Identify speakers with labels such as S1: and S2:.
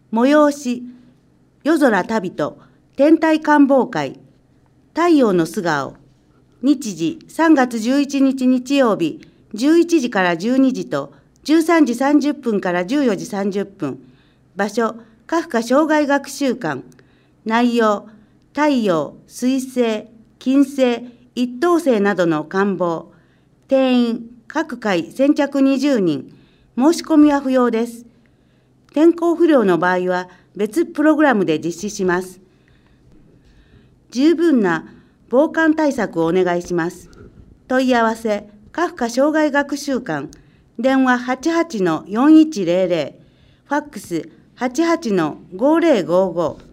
S1: 催し、夜空旅と天体観望会、太陽の素顔、日時3月11日日曜日、11時から12時と13時30分から14時30分、場所、カフカ生涯学習館、内容、太陽、水星、金星、一等星などの観望、定員、各回先着20人、申し込みは不要です。天候不良の場合は別プログラムで実施します。十分な防寒対策をお願いします。問い合わせ、カフカ生涯学習館、電話 88-4100、ファックス 88-5055